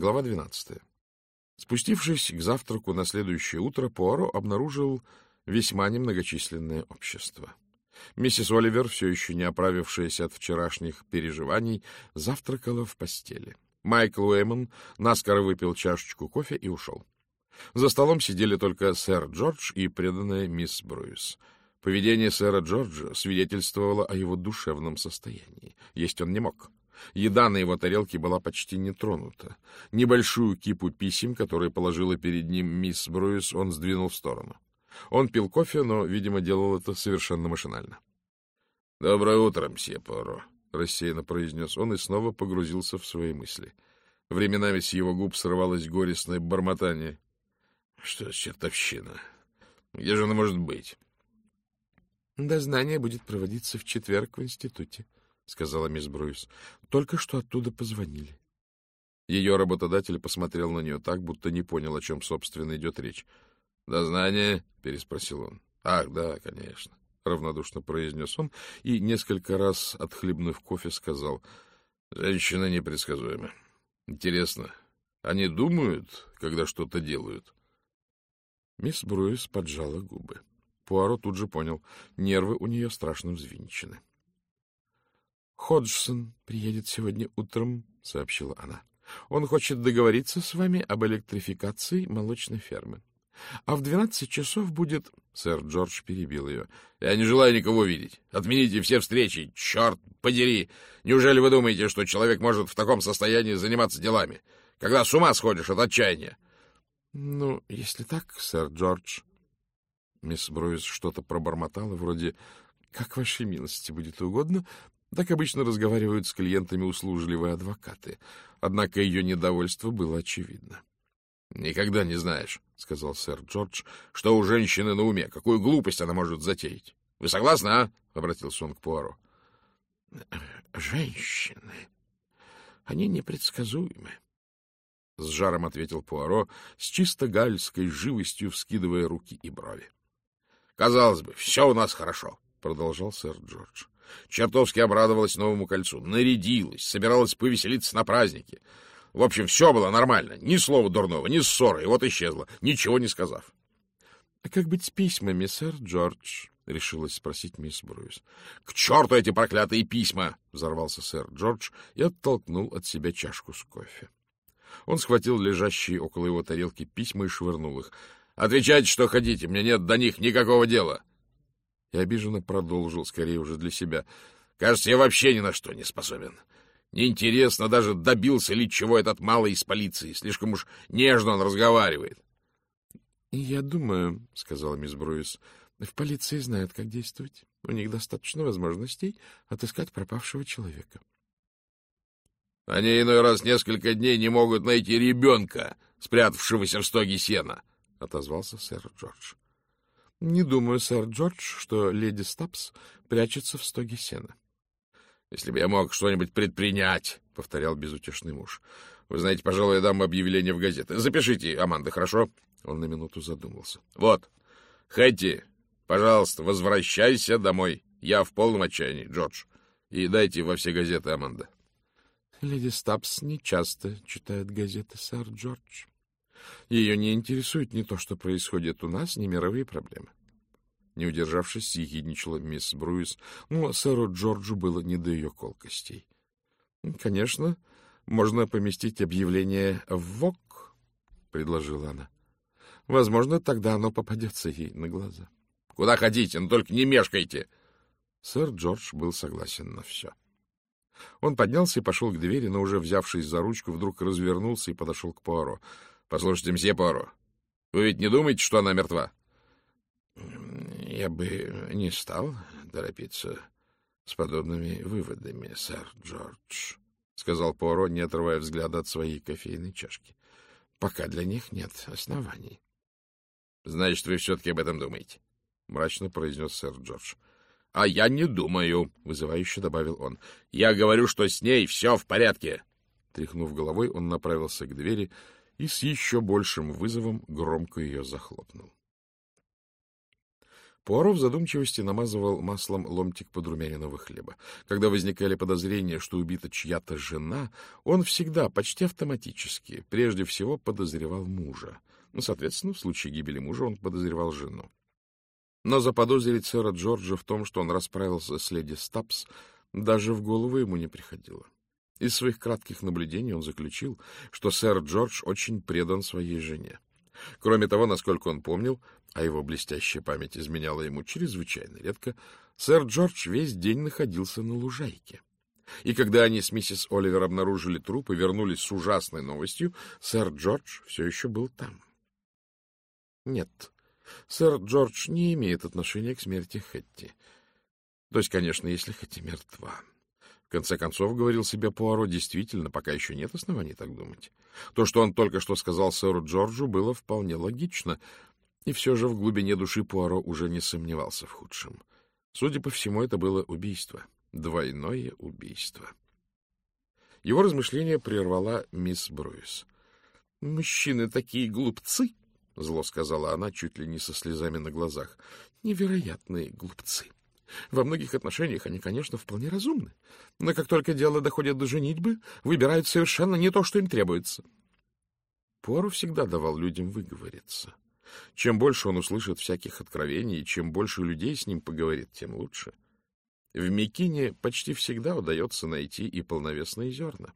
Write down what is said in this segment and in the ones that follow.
Глава 12. Спустившись к завтраку на следующее утро, Пуаро обнаружил весьма немногочисленное общество. Миссис Оливер, все еще не оправившаяся от вчерашних переживаний, завтракала в постели. Майкл Уэйман наскоро выпил чашечку кофе и ушел. За столом сидели только сэр Джордж и преданная мисс Бруис. Поведение сэра Джорджа свидетельствовало о его душевном состоянии. Есть он не мог. Еда на его тарелке была почти не тронута. Небольшую кипу писем, которые положила перед ним мисс Бруис, он сдвинул в сторону. Он пил кофе, но, видимо, делал это совершенно машинально. — Доброе утро, мсье Пуаро, — рассеянно произнес он и снова погрузился в свои мысли. Временами с его губ срывалось горестное бормотание. — Что за чертовщина? Где же она может быть? — Дознание будет проводиться в четверг в институте, — сказала мисс Бруис. — Только что оттуда позвонили. Ее работодатель посмотрел на нее так, будто не понял, о чем, собственно, идет речь. — Дознание? — переспросил он. — Ах, да, конечно, — равнодушно произнес он и, несколько раз отхлебнув кофе, сказал. — Женщины непредсказуемы. Интересно, они думают, когда что-то делают? Мисс Бруис поджала губы. Пуаро тут же понял, нервы у нее страшно взвинчены. — Ходжсон приедет сегодня утром, — сообщила она. — Он хочет договориться с вами об электрификации молочной фермы. А в 12 часов будет... Сэр Джордж перебил ее. — Я не желаю никого видеть. Отмените все встречи. Черт подери! Неужели вы думаете, что человек может в таком состоянии заниматься делами? Когда с ума сходишь от отчаяния? — Ну, если так, сэр Джордж... Мисс Бруис что-то пробормотала, вроде «Как вашей милости будет угодно». Так обычно разговаривают с клиентами услужливые адвокаты. Однако ее недовольство было очевидно. — Никогда не знаешь, — сказал сэр Джордж, — что у женщины на уме, какую глупость она может затеять. — Вы согласны, а? — обратился он к Пуаро. — Женщины. Они непредсказуемы, — с жаром ответил Пуаро, с чисто гальской живостью вскидывая руки и брови. — Казалось бы, все у нас хорошо, — продолжал сэр Джордж. Чертовски обрадовалась новому кольцу, нарядилась, собиралась повеселиться на празднике. В общем, все было нормально, ни слова дурного, ни ссоры, и вот исчезла, ничего не сказав. — А как быть с письмами, сэр Джордж? — решилась спросить мисс Бруис. — К черту эти проклятые письма! — взорвался сэр Джордж и оттолкнул от себя чашку с кофе. Он схватил лежащие около его тарелки письма и швырнул их. — Отвечайте, что хотите, мне нет до них никакого дела. И обиженно продолжил, скорее уже для себя. — Кажется, я вообще ни на что не способен. Неинтересно даже, добился ли чего этот малый из полиции. Слишком уж нежно он разговаривает. — Я думаю, — сказала мисс Бруис, — в полиции знают, как действовать. У них достаточно возможностей отыскать пропавшего человека. — Они иной раз несколько дней не могут найти ребенка, спрятавшегося в стоге сена, — отозвался сэр Джордж. — Не думаю, сэр Джордж, что леди Стапс прячется в стоге сена. — Если бы я мог что-нибудь предпринять, — повторял безутешный муж. — Вы знаете, пожалуй, я дам объявление в газеты. Запишите, Аманда, хорошо? Он на минуту задумался. — Вот. Хэти, пожалуйста, возвращайся домой. Я в полном отчаянии, Джордж. И дайте во все газеты, Аманда. — Леди Стапс не часто читает газеты, сэр Джордж. Ее не интересует ни то, что происходит у нас, ни мировые проблемы. Не удержавшись, съехидничала мисс Бруис, но сэру Джорджу было не до ее колкостей. — Конечно, можно поместить объявление в ВОК, — предложила она. — Возможно, тогда оно попадется ей на глаза. — Куда хотите, но только не мешкайте. Сэр Джордж был согласен на все. Он поднялся и пошел к двери, но уже взявшись за ручку, вдруг развернулся и подошел к Пуаро. — Послушайте, мсье Пуаро, вы ведь не думаете, что она мертва? — Я бы не стал торопиться с подобными выводами, сэр Джордж, — сказал Пуаро, не отрывая взгляда от своей кофейной чашки. — Пока для них нет оснований. — Значит, вы все-таки об этом думаете, — мрачно произнес сэр Джордж. — А я не думаю, — вызывающе добавил он. — Я говорю, что с ней все в порядке. Тряхнув головой, он направился к двери и с еще большим вызовом громко ее захлопнул. Пуаро в задумчивости намазывал маслом ломтик подрумяненного хлеба. Когда возникали подозрения, что убита чья-то жена, он всегда, почти автоматически, прежде всего подозревал мужа. Соответственно, в случае гибели мужа он подозревал жену. Но заподозрить сэра Джорджа в том, что он расправился с леди Стапс, даже в голову ему не приходило. Из своих кратких наблюдений он заключил, что сэр Джордж очень предан своей жене. Кроме того, насколько он помнил, а его блестящая память изменяла ему чрезвычайно редко, сэр Джордж весь день находился на лужайке. И когда они с миссис Оливер обнаружили труп и вернулись с ужасной новостью, сэр Джордж все еще был там. Нет, сэр Джордж не имеет отношения к смерти Хэтти. То есть, конечно, если Хэтти мертва. В конце концов, говорил себе Пуаро, действительно, пока еще нет оснований так думать. То, что он только что сказал сэру Джорджу, было вполне логично, и все же в глубине души Пуаро уже не сомневался в худшем. Судя по всему, это было убийство, двойное убийство. Его размышления прервала мисс Бруис. — Мужчины такие глупцы, — зло сказала она, чуть ли не со слезами на глазах. — Невероятные глупцы. Во многих отношениях они, конечно, вполне разумны, но как только дело доходит до женитьбы, выбирают совершенно не то, что им требуется. Пуаро всегда давал людям выговориться. Чем больше он услышит всяких откровений, и чем больше людей с ним поговорит, тем лучше. В Микине почти всегда удается найти и полновесные зерна.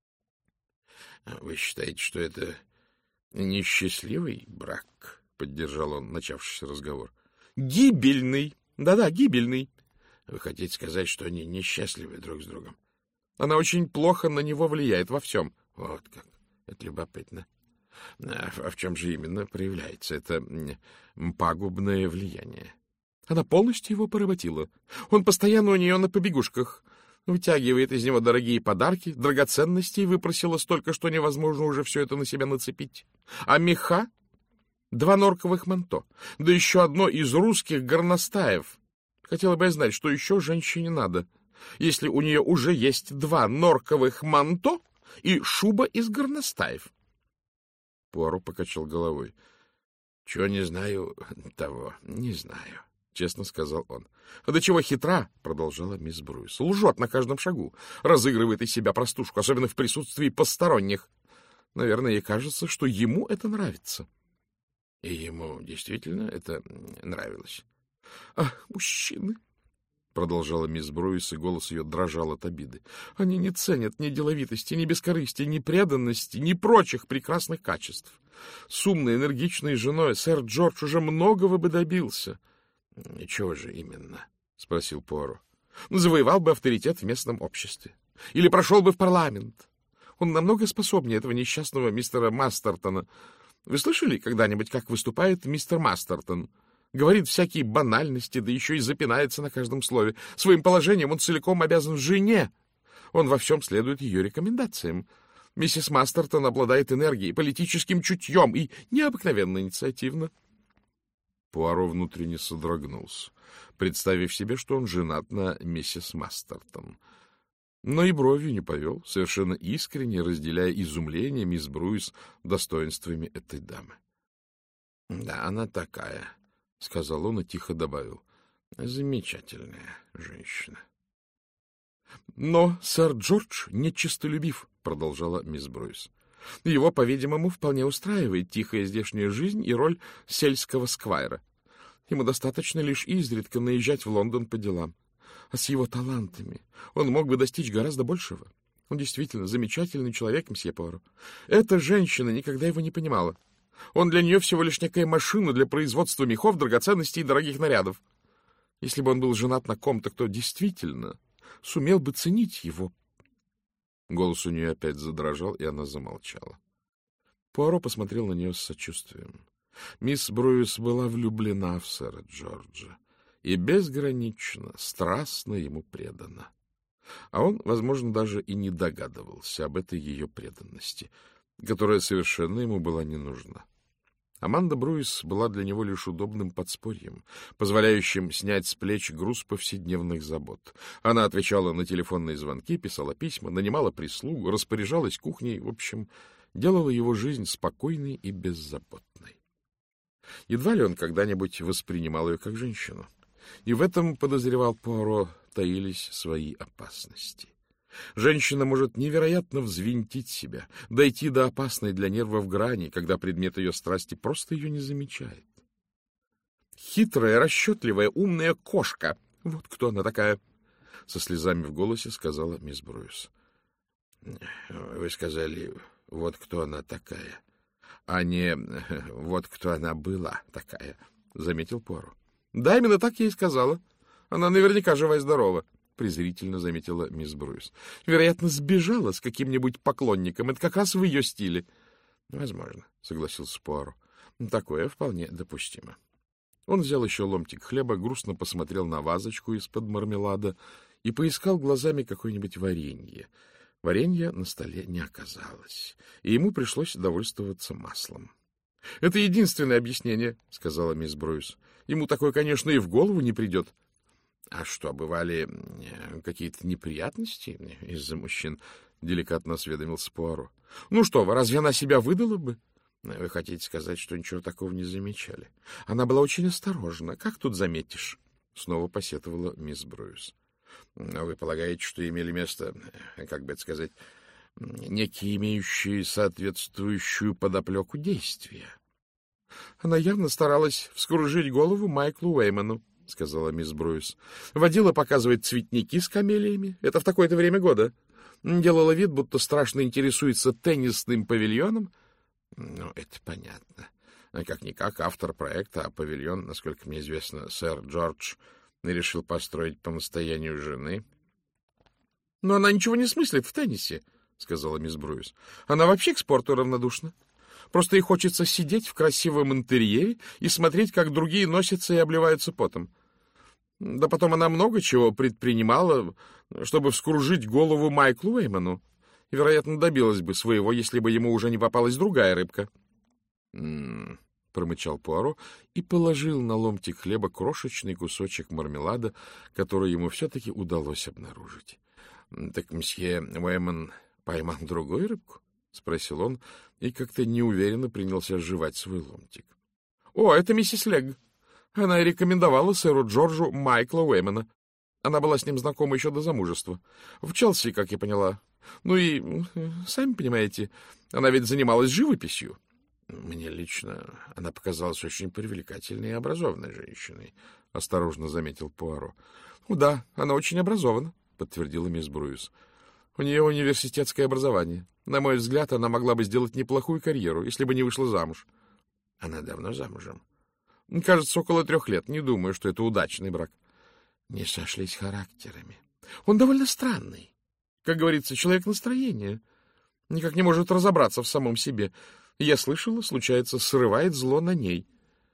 — Вы считаете, что это несчастливый брак? — поддержал он начавшийся разговор. — Гибельный! Да-да, гибельный. Вы хотите сказать, что они несчастливы друг с другом? Она очень плохо на него влияет во всем. Вот как. Это любопытно. А в чем же именно проявляется это пагубное влияние? Она полностью его поработила. Он постоянно у нее на побегушках. Вытягивает из него дорогие подарки, драгоценности, и выпросила столько, что невозможно уже все это на себя нацепить. А меха? 2 норковых манто, да еще одно из русских горностаев. Хотела бы я знать, что еще женщине надо, если у нее уже есть 2 норковых манто и шуба из горностаев. Пуаро покачал головой. — Чего не знаю, того не знаю, — честно сказал он. — А до чего хитра, — продолжала мисс Бруис, — лжет на каждом шагу, разыгрывает из себя простушку, особенно в присутствии посторонних. Наверное, ей кажется, что ему это нравится. И ему действительно это нравилось. — Ах, мужчины! — продолжала мисс Бруис, и голос ее дрожал от обиды. — Они не ценят ни деловитости, ни бескорыстия, ни преданности, ни прочих прекрасных качеств. С умной, энергичной женой сэр Джордж уже многого бы добился. — И чего же именно? — спросил Пуаро. — Завоевал бы авторитет в местном обществе. Или прошел бы в парламент. Он намного способнее этого несчастного мистера Мастертона. Вы слышали когда-нибудь, как выступает мистер Мастертон? Говорит всякие банальности, да еще и запинается на каждом слове. Своим положением он целиком обязан жене. Он во всем следует ее рекомендациям. Миссис Мастертон обладает энергией, политическим чутьем и необыкновенно инициативно. Пуаро внутренне содрогнулся, представив себе, что он женат на миссис Мастертон. Но и бровью не повел, совершенно искренне разделяя изумление мисс Бруис достоинствами этой дамы. — Да, она такая, — сказал он и тихо добавил. — Замечательная женщина. — Но сэр Джордж нечистолюбив, — продолжала мисс Бруис. — Его, по-видимому, вполне устраивает тихая здешняя жизнь и роль сельского сквайра. Ему достаточно лишь изредка наезжать в Лондон по делам. А с его талантами он мог бы достичь гораздо большего. Он действительно замечательный человек, мсье Пуаро. Эта женщина никогда его не понимала. Он для нее всего лишь некая машина для производства мехов, драгоценностей и дорогих нарядов. Если бы он был женат на ком-то, кто действительно сумел бы ценить его... Голос у нее опять задрожал, и она замолчала. Пуаро посмотрел на нее с сочувствием. Мисс Бруис была влюблена в сэра Джорджа и безгранично, страстно ему предана. А он, возможно, даже и не догадывался об этой ее преданности, которая совершенно ему была не нужна. Аманда Бруис была для него лишь удобным подспорьем, позволяющим снять с плеч груз повседневных забот. Она отвечала на телефонные звонки, писала письма, нанимала прислугу, распоряжалась кухней, в общем, делала его жизнь спокойной и беззаботной. Едва ли он когда-нибудь воспринимал ее как женщину. И в этом, подозревал Пуаро, таились свои опасности. Женщина может невероятно взвинтить себя, дойти до опасной для нервов грани, когда предмет ее страсти просто ее не замечает. Хитрая, расчетливая, умная кошка. Вот кто она такая, — со слезами в голосе сказала мисс Бруис. — Вы сказали, вот кто она такая, а не вот кто она была такая, — заметил Пуаро. — Да, именно так я и сказала. Она наверняка жива и здорова, — презрительно заметила мисс Бруис. — Вероятно, сбежала с каким-нибудь поклонником. Это как раз в ее стиле. — Возможно, — согласился Пуаро. — Такое вполне допустимо. Он взял еще ломтик хлеба, грустно посмотрел на вазочку из-под мармелада и поискал глазами какое-нибудь варенье. Варенья на столе не оказалось, и ему пришлось довольствоваться маслом. — Это единственное объяснение, — сказала мисс Бруис. — Ему такое, конечно, и в голову не придет. — А что, бывали какие-то неприятности из-за мужчин? — деликатно осведомился Пуаро. — Ну что вы, разве она себя выдала бы? — Вы хотите сказать, что ничего такого не замечали? Она была очень осторожна. Как тут заметишь? — снова посетовала мисс Бруис. — Вы полагаете, что имели место, как бы это сказать, некие имеющие соответствующую подоплеку действия? — Она явно старалась вскружить голову Майклу Уэйману, — сказала мисс Бруис. — Водила показывать цветники с камелиями. Это в такое-то время года. Делала вид, будто страшно интересуется теннисным павильоном. Ну, это понятно. Как-никак автор проекта, а павильон, насколько мне известно, сэр Джордж решил построить по настоянию жены. — Но она ничего не смыслит в теннисе, — сказала мисс Бруис. — Она вообще к спорту равнодушна. Просто ей хочется сидеть в красивом интерьере и смотреть, как другие носятся и обливаются потом. Да потом она много чего предпринимала, чтобы вскружить голову Майклу Уэйману. И, вероятно, добилась бы своего, если бы ему уже не попалась другая рыбка. — промычал Пуаро и положил на ломтик хлеба крошечный кусочек мармелада, который ему все-таки удалось обнаружить. — Так мсье Уэйман поймал другую рыбку? — спросил он и как-то неуверенно принялся жевать свой ломтик. — О, это миссис Легг. Она и рекомендовала сэру Джорджу Майкла Уэймана. Она была с ним знакома еще до замужества. В Челси, как я поняла. Ну и, сами понимаете, она ведь занималась живописью. Мне лично она показалась очень привлекательной и образованной женщиной, — осторожно заметил Пуаро. — Да, она очень образована, — подтвердила мисс Бруис. — У нее университетское образование. На мой взгляд, она могла бы сделать неплохую карьеру, если бы не вышла замуж. — Она давно замужем? — Кажется, около 3 лет. Не думаю, что это удачный брак. — Не сошлись характерами. — Он довольно странный. Как говорится, человек настроения. Никак не может разобраться в самом себе. Я слышала, случается, срывает зло на ней.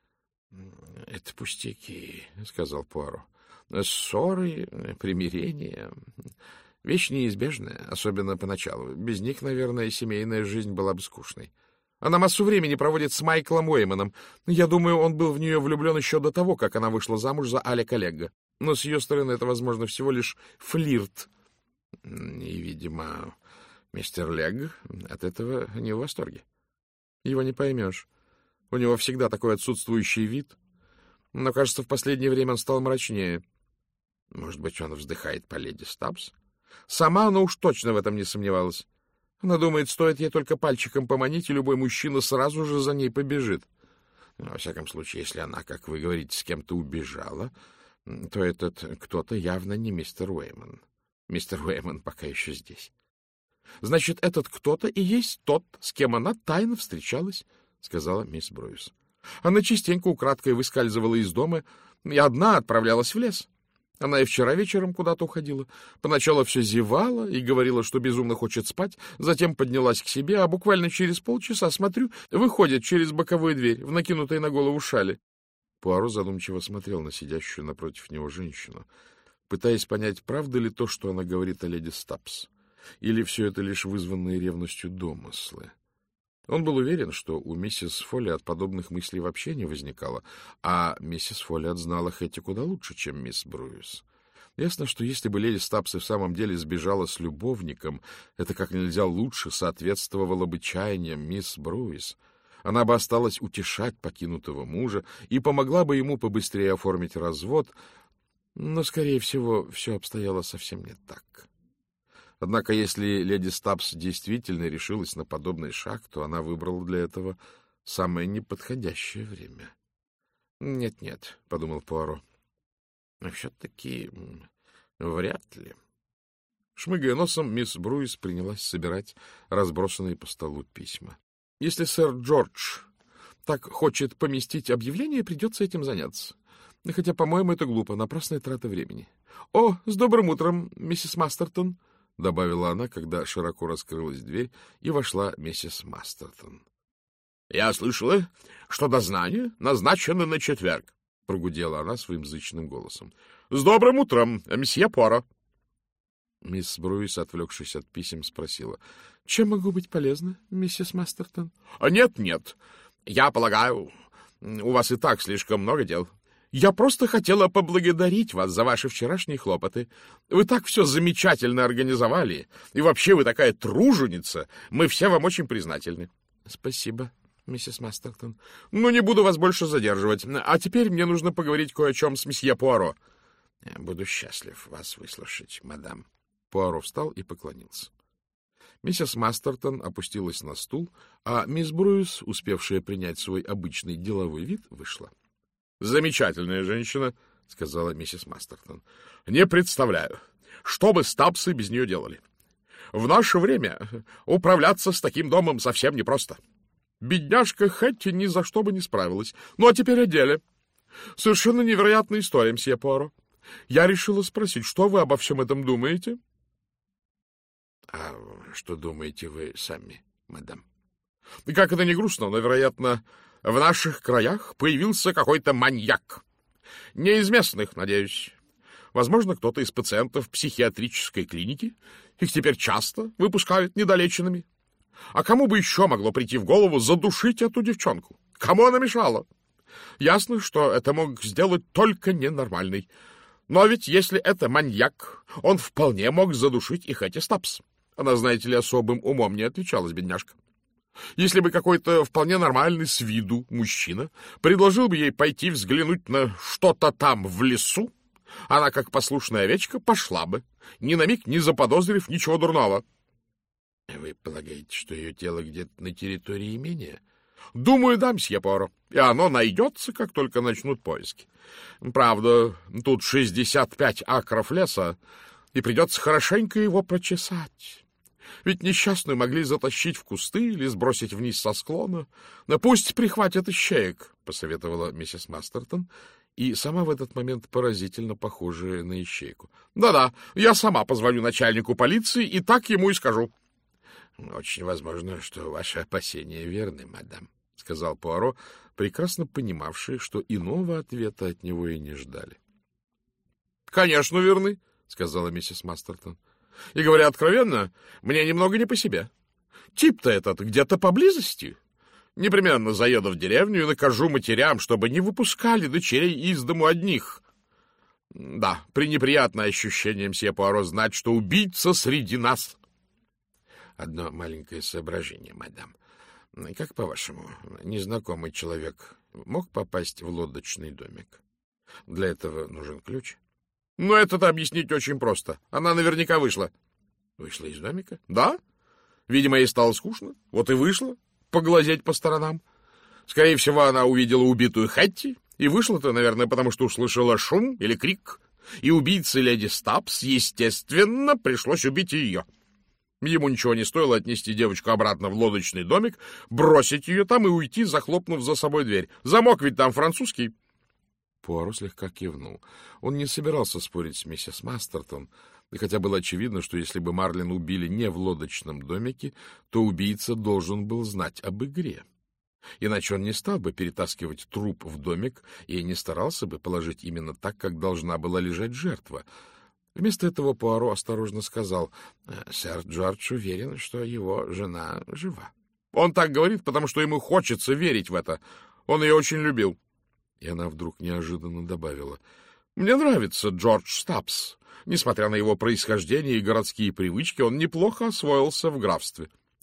— Это пустяки, — сказал Пуаро. — Ссоры, примирения — вещь неизбежная, особенно поначалу. Без них, наверное, семейная жизнь была бы скучной. Она массу времени проводит с Майклом Уэйманом. Я думаю, он был в нее влюблен еще до того, как она вышла замуж за Алека Легга. Но с ее стороны это, возможно, всего лишь флирт. И, видимо, мистер Легг от этого не в восторге. Его не поймешь. У него всегда такой отсутствующий вид. Но, кажется, в последнее время он стал мрачнее. Может быть, он вздыхает по леди Стаббс? Сама она уж точно в этом не сомневалась. Она думает, стоит ей только пальчиком поманить, и любой мужчина сразу же за ней побежит. Во всяком случае, если она, как вы говорите, с кем-то убежала, то этот кто-то явно не мистер Уэйман. Мистер Уэйман пока еще здесь. Значит, этот кто-то и есть тот, с кем она тайно встречалась, — сказала мисс Бруис. Она частенько украдкой выскальзывала из дома и одна отправлялась в лес. Она и вчера вечером куда-то уходила. Поначалу все зевала и говорила, что безумно хочет спать, затем поднялась к себе, а буквально через полчаса, смотрю, выходит через боковую дверь в накинутой на голову шали. Пуаро задумчиво смотрел на сидящую напротив него женщину, пытаясь понять, правда ли то, что она говорит о леди Стаббс, или все это лишь вызванные ревностью домыслы. Он был уверен, что у миссис Фоллиот подобных мыслей вообще не возникало, а миссис Фоллиот знала Хэти куда лучше, чем мисс Бруис. Ясно, что если бы леди Стаббс и в самом деле сбежала с любовником, это как нельзя лучше соответствовало бы чаяниям мисс Бруис. Она бы осталась утешать покинутого мужа и помогла бы ему побыстрее оформить развод, но, скорее всего, все обстояло совсем не так. Однако, если леди Стаббс действительно решилась на подобный шаг, то она выбрала для этого самое неподходящее время. «Нет-нет», — подумал Пуаро, — «все-таки вряд ли». Шмыгая носом, мисс Бруис принялась собирать разбросанные по столу письма. «Если сэр Джордж так хочет поместить объявление, придется этим заняться. Хотя, по-моему, это глупо, напрасная трата времени. — О, с добрым утром, миссис Мастертон! — добавила она, когда широко раскрылась дверь, и вошла миссис Мастертон. — Я слышала, что дознание назначено на четверг, — прогудела она своим зычным голосом. — С добрым утром, месье Пуаро! Мисс Бруис, отвлекшись от писем, спросила: — Чем могу быть полезна, миссис Мастертон? — Нет, я полагаю, у вас и так слишком много дел. Я просто хотела поблагодарить вас за ваши вчерашние хлопоты. Вы так все замечательно организовали, и вообще вы такая труженица. Мы все вам очень признательны. — Спасибо, миссис Мастертон. — Ну, не буду вас больше задерживать. А теперь мне нужно поговорить кое о чем с месье Пуаро. — Буду счастлив вас выслушать, мадам. Пуаро встал и поклонился. Миссис Мастертон опустилась на стул, а мисс Бруис, успевшая принять свой обычный деловой вид, вышла. — Замечательная женщина, — сказала миссис Мастертон. — Не представляю, что бы Стаббсы без нее делали. В наше время управляться с таким домом совсем непросто. Бедняжка Хэтти ни за что бы не справилась. Ну, а теперь о деле. Совершенно невероятная история, мсье Пуаро. Я решила спросить, что вы обо всем этом думаете? — А что думаете вы сами, мадам? — Как это не грустно, но, вероятно, в наших краях появился какой-то маньяк. Не из местных, надеюсь. Возможно, кто-то из пациентов психиатрической клиники. Их теперь часто выпускают недолеченными. А кому бы еще могло прийти в голову задушить эту девчонку? Кому она мешала? Ясно, что это мог сделать только ненормальный. Но ведь если это маньяк, он вполне мог задушить и Хэтти Стаббс. Она, знаете ли, особым умом не отличалась, бедняжка. Если бы какой-то вполне нормальный с виду мужчина предложил бы ей пойти взглянуть на что-то там в лесу, она, как послушная овечка, пошла бы, ни на миг не заподозрив ничего дурного. — Вы полагаете, что ее тело где-то на территории имения? — Думаю, да, мсье Пуаро, и оно найдется, как только начнут поиски. Правда, тут 65 акров леса, и придется хорошенько его прочесать. Ведь несчастную могли затащить в кусты или сбросить вниз со склона. Но пусть прихватят ищеек, — посоветовала миссис Мастертон, и сама в этот момент поразительно похожая на ищейку. Да-да, я сама позвоню начальнику полиции и так ему и скажу. — Очень возможно, что ваши опасения верны, мадам, — сказал Пуаро, прекрасно понимавший, что иного ответа от него и не ждали. — Конечно, верны, — сказала миссис Мастертон. — И, говоря откровенно, мне немного не по себе. Тип-то этот где-то поблизости. Непременно заеду в деревню и накажу матерям, чтобы не выпускали дочерей из дому одних. Да, пренеприятное ощущение, мсье Пуаро, знать, что убийца среди нас. Одно маленькое соображение, мадам. Как, по-вашему, незнакомый человек мог попасть в лодочный домик? Для этого нужен ключ? Ну, это-то объяснить очень просто. Она наверняка вышла. Вышла из домика? Да. Видимо, ей стало скучно. Вот и вышла. Поглазеть по сторонам. Скорее всего, она увидела убитую Хэтти, и вышла-то, наверное, потому что услышала шум или крик. И убийце леди Стаббс, естественно, пришлось убить ее. Ему ничего не стоило отнести девочку обратно в лодочный домик, бросить ее там и уйти, захлопнув за собой дверь. Замок ведь там французский. Пуаро слегка кивнул. Он не собирался спорить с миссис Мастертон, и хотя было очевидно, что если бы Марлен убили не в лодочном домике, то убийца должен был знать об игре. Иначе он не стал бы перетаскивать труп в домик и не старался бы положить именно так, как должна была лежать жертва. Вместо этого Пуаро осторожно сказал: «Сэр Джордж уверен, что его жена жива». «Он так говорит, потому что ему хочется верить в это. Он ее очень любил». И она вдруг неожиданно добавила: «Мне нравится Джордж Стаббс. Несмотря на его происхождение и городские привычки, он неплохо освоился в графстве.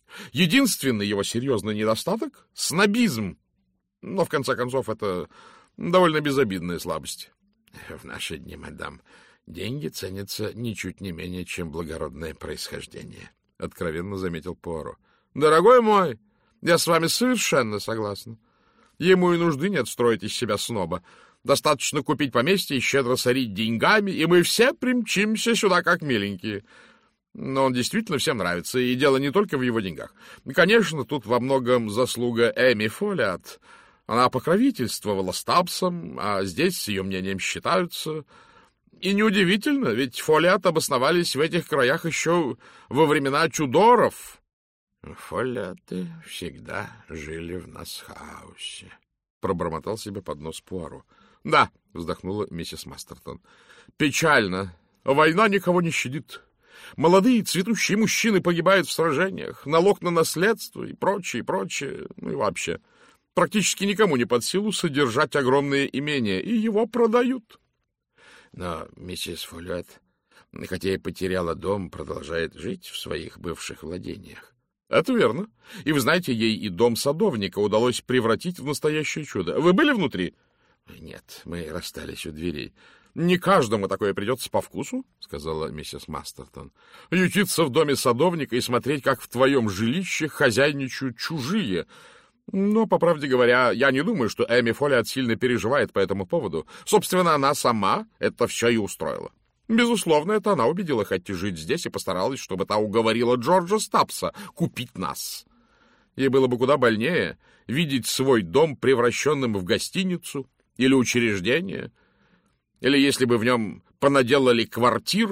Единственный его серьезный недостаток — снобизм. Но, в конце концов, это довольно безобидная слабость. — В наши дни, мадам, деньги ценятся ничуть не менее, чем благородное происхождение, — откровенно заметил Пуаро. — Дорогой мой, я с вами совершенно согласна. Ему и нужды нет строить из себя сноба. Достаточно купить поместье и щедро сорить деньгами, и мы все примчимся сюда как миленькие. Но он действительно всем нравится, и дело не только в его деньгах. Конечно, тут во многом заслуга Эми Фолиат. Она покровительствовала Стабсом, а здесь с ее мнением считаются. И неудивительно, ведь Фолиат обосновались в этих краях еще во времена Тюдоров. Фолиаты всегда жили в Нассхаусе, — пробормотал себе под нос Пуаро. — Да, — вздохнула миссис Мастертон. — Печально. Война никого не щадит. Молодые цветущие мужчины погибают в сражениях, налог на наследство и прочее, прочее. Ну и вообще, практически никому не под силу содержать огромные имения, и его продают. Но миссис Фолиат, хотя и потеряла дом, продолжает жить в своих бывших владениях. — Это верно. И вы знаете, ей и дом садовника удалось превратить в настоящее чудо. Вы были внутри? — Нет, мы расстались у дверей. — Не каждому такое придется по вкусу, — сказала миссис Мастертон. — Ютиться в доме садовника и смотреть, как в твоем жилище хозяйничают чужие. Но, по правде говоря, я не думаю, что Эми Фолиат сильно переживает по этому поводу. Собственно, она сама это все и устроила. Безусловно, это она убедила Хэтти жить здесь и постаралась, чтобы та уговорила Джорджа Стабса купить нас. Ей было бы куда больнее видеть свой дом превращенным в гостиницу или учреждение, или если бы в нем понаделали квартир.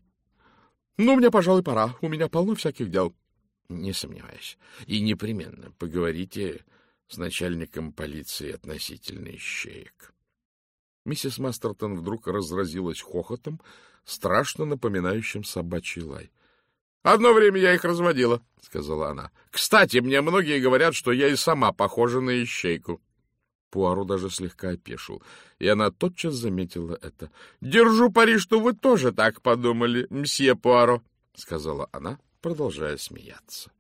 Ну, мне, пожалуй, пора. У меня полно всяких дел. Не сомневаюсь. И непременно поговорите с начальником полиции относительно ищеек. Миссис Мастертон вдруг разразилась хохотом, страшно напоминающим собачий лай. — Одно время я их разводила, — сказала она. — Кстати, мне многие говорят, что я и сама похожа на ищейку. Пуаро даже слегка опешил, и она тотчас заметила это. — Держу пари, что вы тоже так подумали, мсье Пуаро, — сказала она, продолжая смеяться.